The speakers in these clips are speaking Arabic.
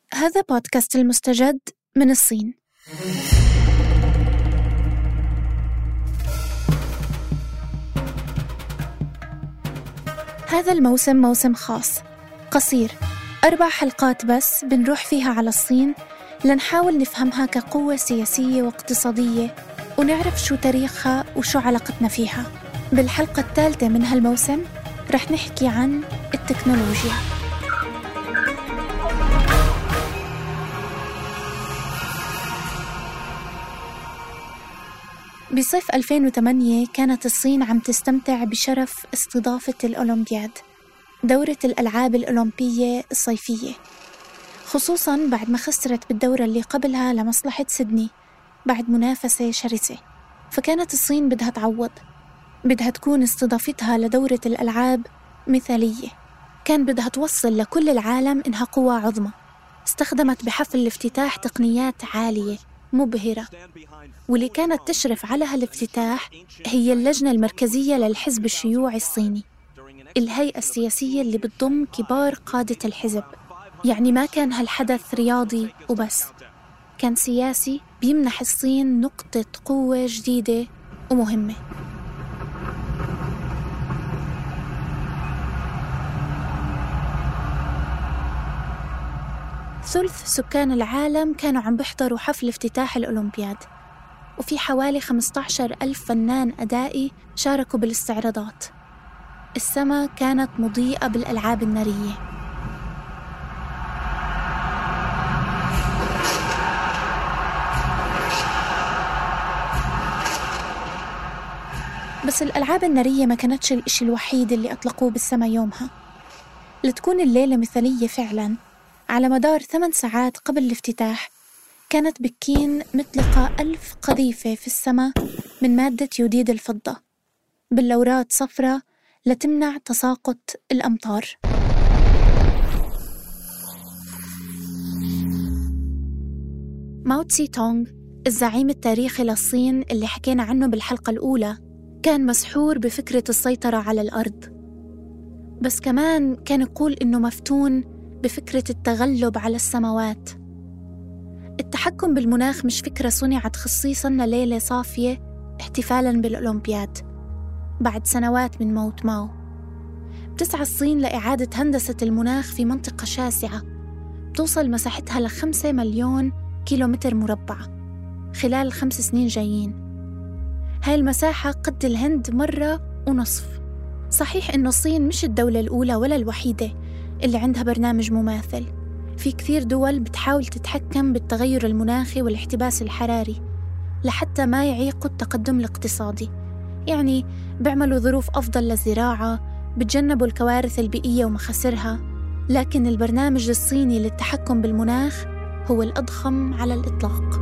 هذا بودكاست المستجد من الصين. هذا الموسم موسم خاص قصير، 4 حلقات بس بنروح فيها على الصين لنحاول نفهمها كقوة سياسية واقتصادية ونعرف شو تاريخها وشو علاقتنا فيها. بالحلقة الثالثة من هالموسم رح نحكي عن التكنولوجيا. بصيف 2008 كانت الصين عم تستمتع بشرف استضافة الأولمبياد، دورة الألعاب الأولمبية الصيفية، خصوصاً بعد ما خسرت بالدورة اللي قبلها لمصلحة سيدني بعد منافسة شرسة. فكانت الصين بدها تعوض، بدها تكون استضافتها لدورة الألعاب مثالية، كان بدها توصل لكل العالم إنها قوة عظمى. استخدمت بحفل الافتتاح تقنيات عالية مبهرة، واللي كانت تشرف على هالافتتاح هي اللجنة المركزية للحزب الشيوعي الصيني، الهيئة السياسية اللي بتضم كبار قادة الحزب. يعني ما كان هالحدث رياضي وبس، كان سياسي بيمنح الصين نقطة قوة جديدة ومهمة. ثلث سكان العالم كانوا عم بيحضروا حفل افتتاح الأولمبياد، وفي حوالي 15,000 فنان أدائي شاركوا بالاستعراضات. السماء كانت مضيئة بالألعاب النارية. بس الألعاب النارية ما كانتش الإشي الوحيد اللي أطلقوه بالسماء يومها. لتكون الليلة مثالية فعلاً، على مدار 8 ساعات قبل الافتتاح كانت بكين مطلقة 1000 قذيفة في السماء من مادة يوديد الفضة باللورات صفرة لتمنع تساقط الأمطار. ماو تسي تونغ، الزعيم التاريخي للصين اللي حكينا عنه بالحلقة الأولى، كان مسحور بفكرة السيطرة على الأرض، بس كمان كان يقول إنه مفتون بفكرة التغلب على السماوات. التحكم بالمناخ مش فكرة صنعت خصيصاً لليلة صافية احتفالاً بالأولمبياد. بعد سنوات من موت ماو بتسعى الصين لإعادة هندسة المناخ في منطقة شاسعة بتوصل مساحتها ل5 مليون كيلومتر مربع خلال 5 سنين جايين. هاي المساحة قد الهند 1.5 مرة. صحيح إنه الصين مش الدولة الأولى ولا الوحيدة اللي عندها برنامج مماثل، في كثير دول بتحاول تتحكم بالتغير المناخي والاحتباس الحراري لحتى ما يعيقوا التقدم الاقتصادي. يعني بيعملوا ظروف أفضل للزراعة، بتجنبوا الكوارث البيئية ومخاسرها. لكن البرنامج الصيني للتحكم بالمناخ هو الأضخم على الإطلاق.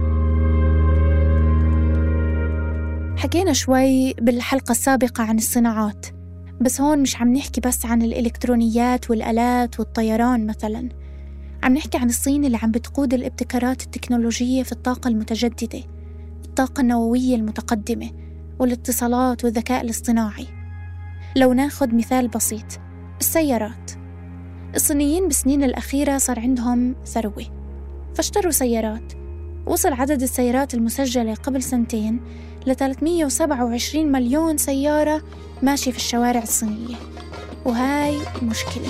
حكينا شوي بالحلقة السابقة عن الصناعات، بس هون مش عم نحكي بس عن الإلكترونيات والآلات والطيران مثلاً، عم نحكي عن الصين اللي عم بتقود الابتكارات التكنولوجية في الطاقة المتجددة، الطاقة النووية المتقدمة، والاتصالات والذكاء الاصطناعي. لو ناخد مثال بسيط، السيارات. الصينيين بالسنين الأخيرة صار عندهم ثروة، فاشتروا سيارات. وصل عدد السيارات المسجلة قبل 2 سنين ل 327 مليون سيارة ماشي في الشوارع الصينية، وهاي مشكلة.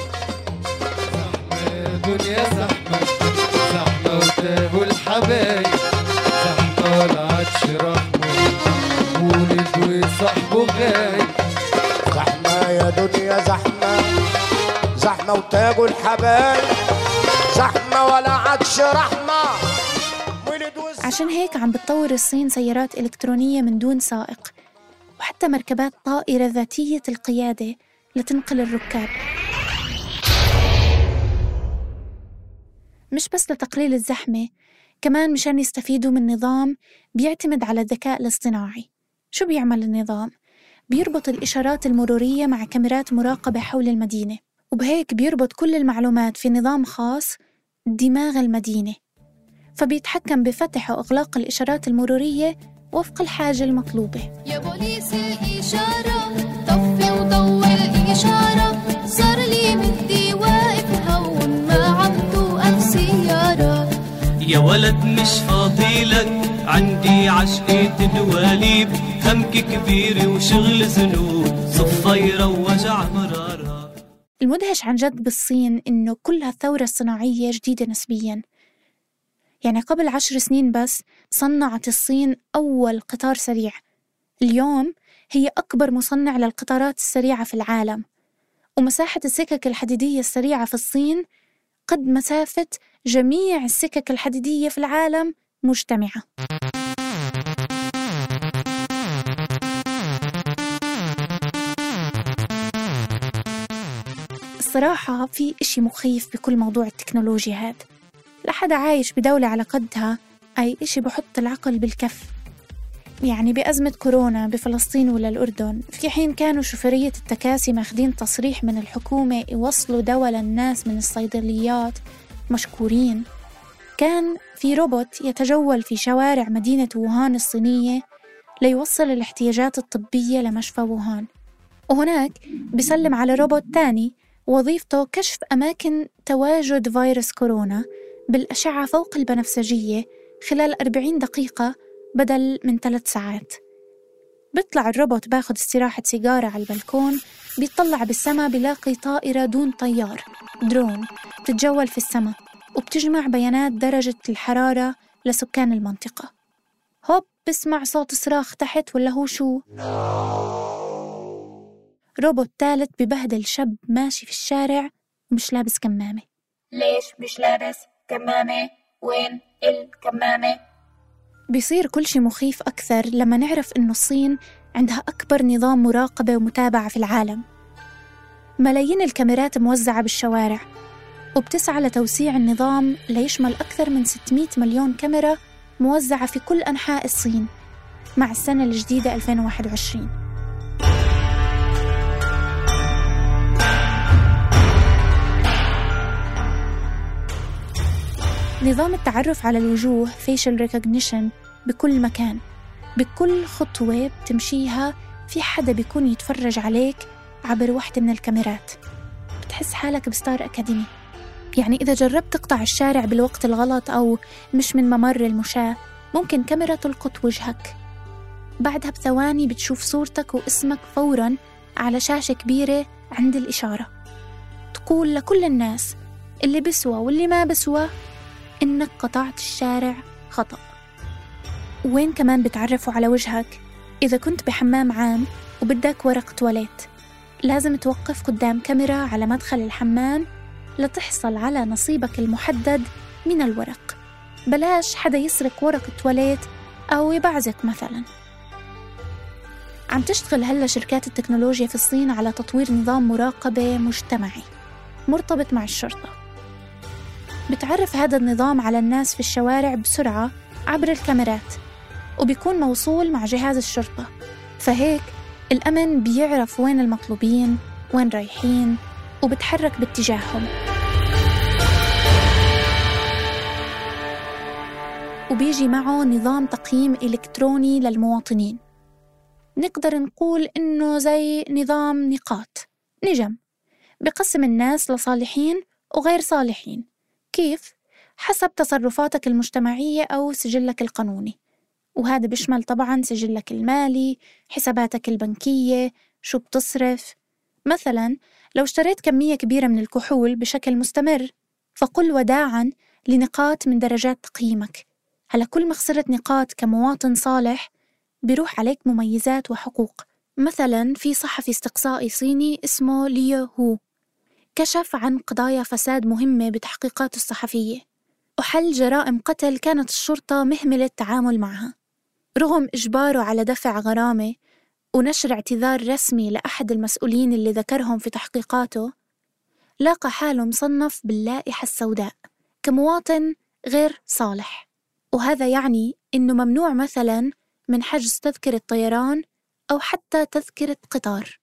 دنيا زحمة زحمة وتابوا الحبايب، زحمة العطش رحمة ولد وصاحبه غايب. زحمة يا دنيا زحمة زحمة وتاجوا الحبايب، زحمة ولا عطش رحمة. عشان هيك عم بتطور الصين سيارات إلكترونية من دون سائق، وحتى مركبات طائرة ذاتية القيادة لتنقل الركاب، مش بس لتقليل الزحمة، كمان مشان يستفيدوا من نظام بيعتمد على الذكاء الاصطناعي. شو بيعمل النظام؟ بيربط الإشارات المرورية مع كاميرات مراقبة حول المدينة، وبهيك بيربط كل المعلومات في نظام خاص دماغ المدينة، فبيتحكم بفتح وإغلاق الإشارات المرورية وفق الحاجة المطلوبة. يا بوليسي إشارة طفي وضوي الإشارة، صار لي مدي واقف هون ما عم توقف سيارة. يا ولد مش فاضيلك، عندي عشقة دواليب، همك كبير وشغل ذنوب، صفيرة ووجع مرارة. المدهش عن جد بالصين إنه كل هالثورة الصناعية جديدة نسبياً. يعني قبل 10 سنين بس صنعت الصين أول قطار سريع. اليوم هي أكبر مصنع للقطارات السريعة في العالم، ومساحة السكك الحديدية السريعة في الصين قد مسافة جميع السكك الحديدية في العالم مجتمعة. الصراحة في إشي مخيف بكل موضوع التكنولوجيا هاد. لحد عايش بدولة على قدها أي إشي بحط العقل بالكف. يعني بأزمة كورونا بفلسطين ولا الأردن، في حين كانوا شوفيرية التكاسي ماخدين تصريح من الحكومة يوصلوا دواء للناس من الصيدليات مشكورين، كان في روبوت يتجول في شوارع مدينة ووهان الصينية ليوصل الاحتياجات الطبية لمشفى ووهان. وهناك بيسلم على روبوت تاني وظيفته كشف أماكن تواجد فيروس كورونا بالأشعة فوق البنفسجية خلال 40 دقيقة بدل من 3 ساعات. بيطلع الروبوت باخد استراحة سيجارة على البلكون، بيطلع بالسما بيلاقي طائرة دون طيار درون تتجول في السما وبتجمع بيانات درجة الحرارة لسكان المنطقة. هوب بسمع صوت صراخ تحت، ولا هو شو؟ روبوت ثالث ببهدل شاب ماشي في الشارع ومش لابس كمامة. ليش مش لابس كمامة؟ وين الكمامة؟ بيصير كل شي مخيف أكثر لما نعرف إنه الصين عندها أكبر نظام مراقبة ومتابعة في العالم. ملايين الكاميرات موزعة بالشوارع، وبتسعى لتوسيع النظام ليشمل أكثر من 600 مليون كاميرا موزعة في كل أنحاء الصين مع السنة الجديدة 2021. نظام التعرف على الوجوه facial recognition بكل مكان، بكل خطوة بتمشيها في حدا بيكون يتفرج عليك عبر واحدة من الكاميرات. بتحس حالك بستار أكاديمي. يعني إذا جربت تقطع الشارع بالوقت الغلط أو مش من ممر المشاة، ممكن كاميرا تلقط وجهك، بعدها بثواني بتشوف صورتك واسمك فوراً على شاشة كبيرة عند الإشارة، تقول لكل الناس اللي بسوى واللي ما بسوى إنك قطعت الشارع خطأ. وين كمان بتعرفوا على وجهك؟ إذا كنت بحمام عام وبدك ورق تواليت، لازم توقف قدام كاميرا على مدخل الحمام لتحصل على نصيبك المحدد من الورق. بلاش حدا يسرق ورق التواليت أو يبعزك مثلا. عم تشتغل هلا شركات التكنولوجيا في الصين على تطوير نظام مراقبة مجتمعي مرتبط مع الشرطة. بتعرف هذا النظام على الناس في الشوارع بسرعة عبر الكاميرات، وبيكون موصول مع جهاز الشرطة، فهيك الأمن بيعرف وين المطلوبين وين رايحين وبتحرك باتجاههم. وبيجي معه نظام تقييم إلكتروني للمواطنين، نقدر نقول إنه زي نظام نقاط نجم، بقسم الناس لصالحين وغير صالحين. كيف؟ حسب تصرفاتك المجتمعية أو سجلك القانوني، وهذا بيشمل طبعاً سجلك المالي، حساباتك البنكية، شو بتصرف. مثلاً لو اشتريت كمية كبيرة من الكحول بشكل مستمر، فقل وداعاً لنقاط من درجات تقييمك. هلا كل ما خسرت نقاط كمواطن صالح بيروح عليك مميزات وحقوق. مثلاً في صحفي استقصائي صيني اسمه ليو هو، كشف عن قضايا فساد مهمة بتحقيقاته الصحفية وحل جرائم قتل كانت الشرطة مهملة التعامل معها. رغم إجباره على دفع غرامة ونشر اعتذار رسمي لأحد المسؤولين اللي ذكرهم في تحقيقاته، لاقى حاله مصنف باللائحة السوداء كمواطن غير صالح. وهذا يعني إنه ممنوع مثلاً من حجز تذكرة طيران أو حتى تذكرة قطار.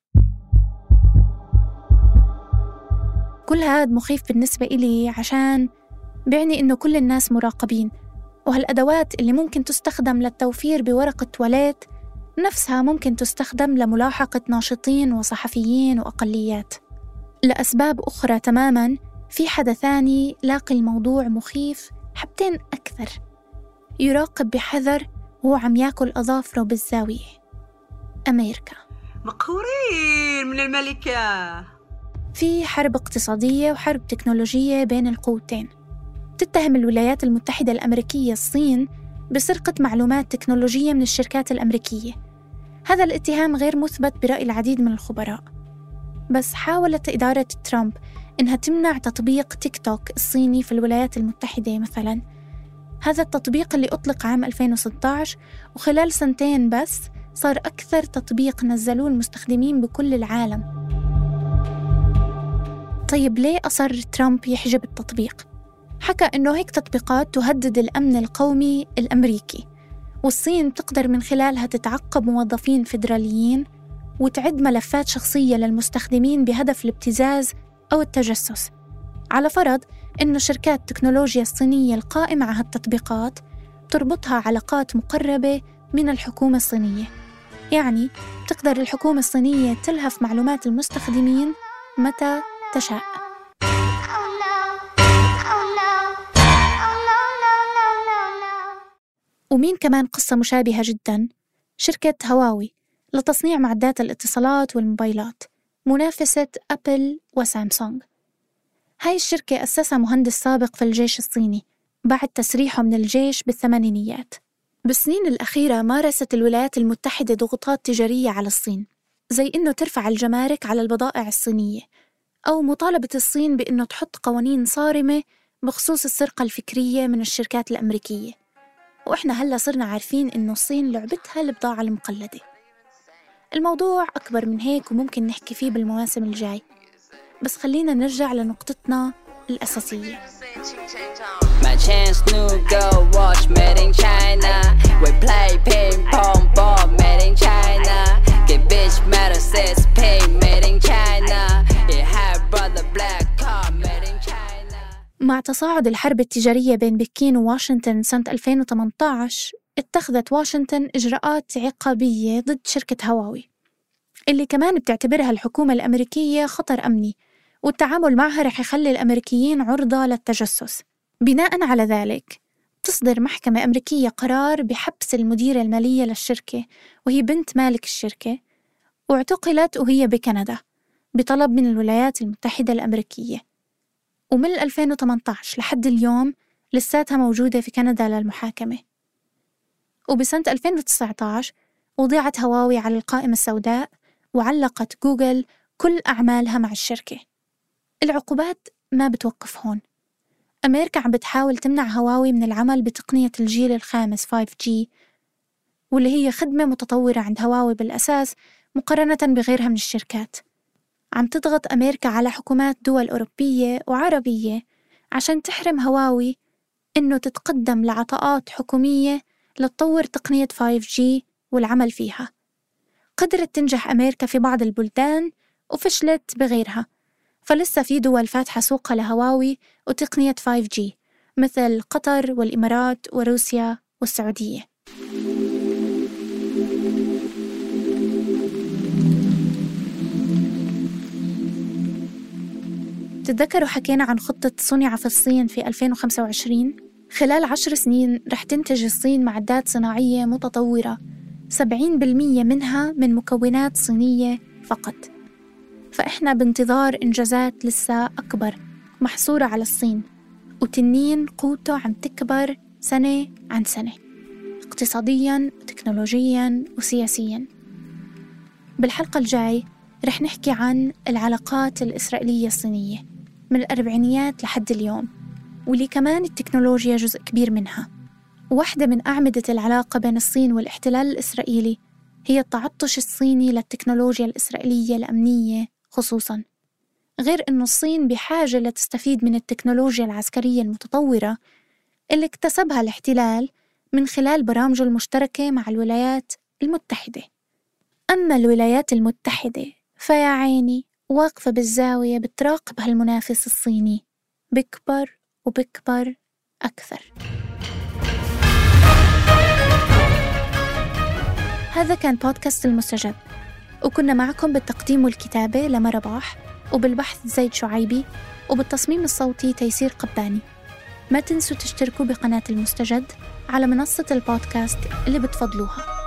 كل هذا مخيف بالنسبة إلي عشان بيعني إنه كل الناس مراقبين، وهالأدوات اللي ممكن تستخدم للتوفير بورق التواليت نفسها ممكن تستخدم لملاحقة ناشطين وصحفيين وأقليات. لأسباب أخرى تماماً، في حدا ثاني لاقي الموضوع مخيف حبتين أكثر، يراقب بحذر وهو عم ياكل أظافره بالزاوية. أمريكا مقهورين من الملكة. في حرب اقتصادية وحرب تكنولوجية بين القوتين. تتهم الولايات المتحدة الأمريكية الصين بسرقة معلومات تكنولوجية من الشركات الأمريكية. هذا الاتهام غير مثبت برأي العديد من الخبراء، بس حاولت إدارة ترامب إنها تمنع تطبيق تيك توك الصيني في الولايات المتحدة مثلاً. هذا التطبيق اللي أطلق عام 2016، وخلال سنتين بس صار أكثر تطبيق نزلوه المستخدمين بكل العالم. طيب ليه أصر ترامب يحجب التطبيق؟ حكى إنه هيك تطبيقات تهدد الأمن القومي الأمريكي، والصين تقدر من خلالها تتعقب موظفين فيدراليين وتعد ملفات شخصية للمستخدمين بهدف الابتزاز أو التجسس، على فرض إنه شركات التكنولوجيا الصينية القائمة على هالتطبيقات تربطها علاقات مقربة من الحكومة الصينية. يعني تقدر الحكومة الصينية تلهف معلومات المستخدمين متى تشاء. ومين كمان قصة مشابهة جداً؟ شركة هواوي لتصنيع معدات الاتصالات والموبايلات، منافسة أبل وسامسونج. هاي الشركة أسسها مهندس سابق في الجيش الصيني بعد تسريحه من الجيش بالثمانينيات. بالسنين الأخيرة مارست الولايات المتحدة ضغوطات تجارية على الصين، زي إنه ترفع الجمارك على البضائع الصينية، أو مطالبة الصين بإنه تحط قوانين صارمة بخصوص السرقة الفكرية من الشركات الأمريكية. وإحنا هلأ صرنا عارفين إنه الصين لعبتها البضاعة المقلدة. الموضوع أكبر من هيك وممكن نحكي فيه بالمواسم الجاي، بس خلينا نرجع لنقطتنا الأساسية. My chance new girl watch made in China. We play ping pong ball made in China. Get bitch metal says pay made in China. It had brother black car made in China. مع تصاعد الحرب التجارية بين بكين وواشنطن سنة 2018، اتخذت واشنطن إجراءات عقابية ضد شركة هواوي، اللي كمان بتعتبرها الحكومة الأمريكية خطر أمني، والتعامل معها رح يخلي الأمريكيين عرضة للتجسس. بناء على ذلك تصدر محكمة أمريكية قرار بحبس المديرة المالية للشركة، وهي بنت مالك الشركة، واعتقلت وهي بكندا بطلب من الولايات المتحدة الأمريكية. ومن 2018 لحد اليوم لساتها موجودة في كندا للمحاكمة. وبسنة 2019 وضعت هواوي على القائمة السوداء، وعلقت جوجل كل أعمالها مع الشركة. العقوبات ما بتوقف هون. أمريكا عم بتحاول تمنع هواوي من العمل بتقنية الجيل الخامس 5G، واللي هي خدمة متطورة عند هواوي بالأساس مقارنة بغيرها من الشركات. عم تضغط أمريكا على حكومات دول أوروبية وعربية عشان تحرم هواوي إنه تتقدم لعطاءات حكومية لتطور تقنية 5G والعمل فيها. قدرت تنجح أمريكا في بعض البلدان وفشلت بغيرها، فلسه في دول فاتحة سوقها لهواوي وتقنية 5G مثل قطر والإمارات وروسيا والسعودية. تتذكروا حكينا عن خطة صنع في الصين في 2025؟ خلال 10 سنين رح تنتج الصين معدات صناعية متطورة 70% منها من مكونات صينية فقط. فإحنا بانتظار إنجازات لسه أكبر محصورة على الصين، وتنين قوته عم تكبر سنة عن سنة اقتصادياً وتكنولوجياً وسياسياً. بالحلقة الجاي رح نحكي عن العلاقات الإسرائيلية الصينية من الأربعينيات لحد اليوم، واللي كمان التكنولوجيا جزء كبير منها. واحدة من أعمدة العلاقة بين الصين والاحتلال الإسرائيلي هي التعطش الصيني للتكنولوجيا الإسرائيلية الأمنية خصوصاً، غير أنه الصين بحاجة لتستفيد من التكنولوجيا العسكرية المتطورة اللي اكتسبها الاحتلال من خلال برامجه المشتركة مع الولايات المتحدة. أما الولايات المتحدة فيا عيني واقفة بالزاوية بتراقب هالمنافس الصيني بكبر وبكبر أكثر. هذا كان بودكاست المستجد، وكنا معكم بالتقديم والكتابة لما رباح، وبالبحث زيد شعيبي، وبالتصميم الصوتي تيسير قباني. ما تنسوا تشتركوا بقناة المستجد على منصة البودكاست اللي بتفضلوها.